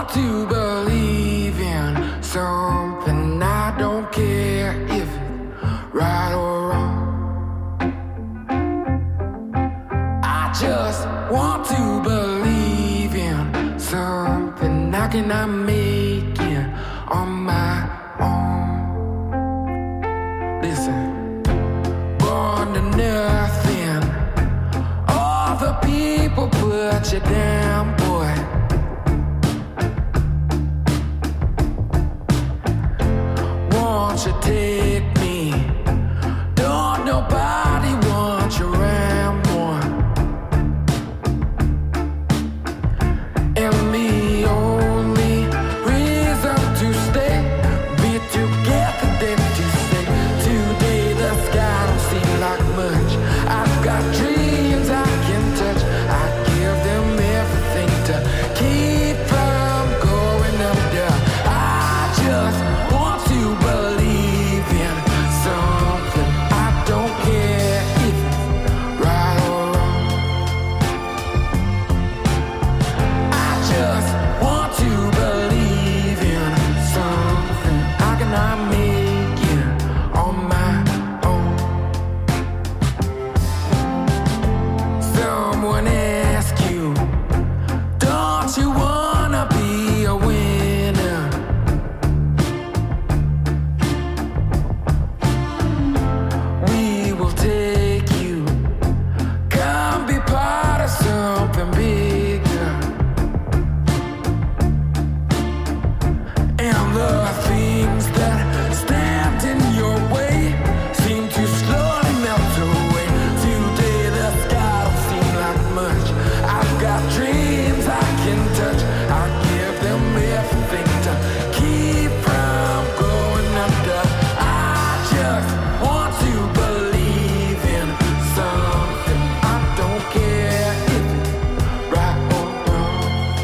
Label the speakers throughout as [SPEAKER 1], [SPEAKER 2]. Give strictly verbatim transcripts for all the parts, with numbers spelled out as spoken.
[SPEAKER 1] to believe in something. I don't care if it's right or wrong. I just want to believe in something. How can I make it on my own? Listen, born to nothing. All the people put you down, boy. Won't you take me? Don't nobody want you around more. And the only reason to stay, be together than to say today the sky don't seem like much. I've got dreams I can touch. I give them everything to keep from going under. I just want to believe in something. I don't care if it's right or wrong. I just want to believe in something. How can I make it on my own? Someone ask you, don't you wanna be a winner? We will take you. Come be part of something bigger. And the things that stand in your way seem to slowly melt away. Today the sky don't seem like much. I've got dreams I can touch. I give them everything to keep from going under. I just want to believe in something. I don't care if it's right or wrong.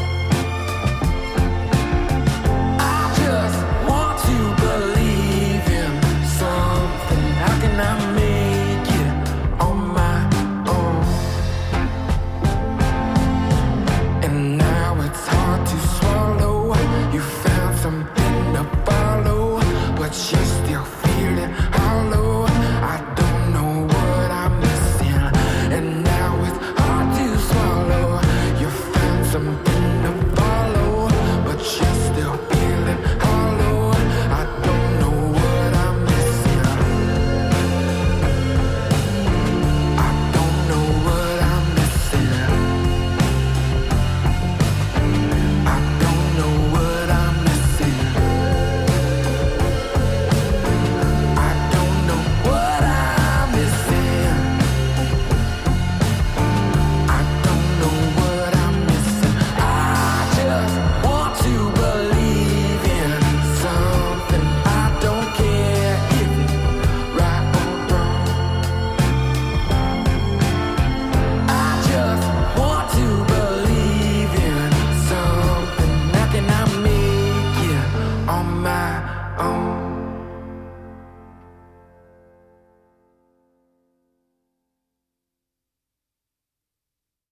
[SPEAKER 1] I just want to believe in something. How can I make it on my own? And now it's hard to swallow. You found something